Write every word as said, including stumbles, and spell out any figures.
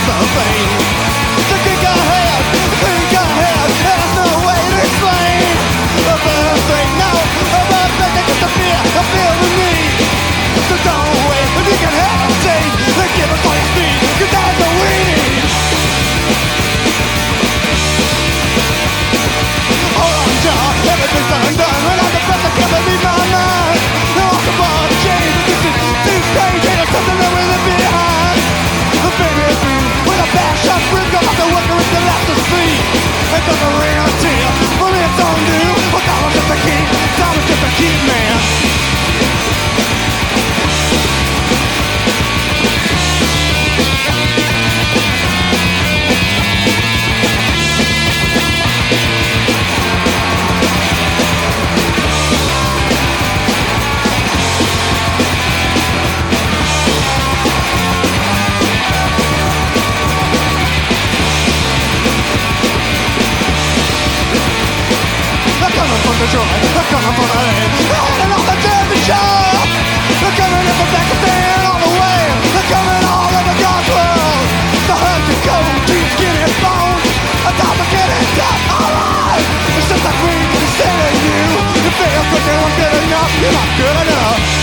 the vein. The kick I had, the thing I had, there's no way to explain. The first thing now, about to get the fear, I feel the need. So don't wait, if you can hesitate, then give us all your speed, cause that's what we need. Hold on, John, everything's undone. When I'm the best, I can't believe my mind. No, I can ball change, this is too strange, ain't something that we're leaving behind. The baby is blue, with a back shot, bring up the worker with the last to speak. It doesn't ring a tear, for me it's on due. Well, time is just a key, time is just a key, man. The joy, they're coming for the lane. They're heading off the Jersey Shore. They're coming in from Pakistan all the way. They're coming all over God's world. The hurt to go, deep skinny bones. A top of getting tough, alright. It's just like we can say to you. You feel like you weren't good enough, you're not good enough.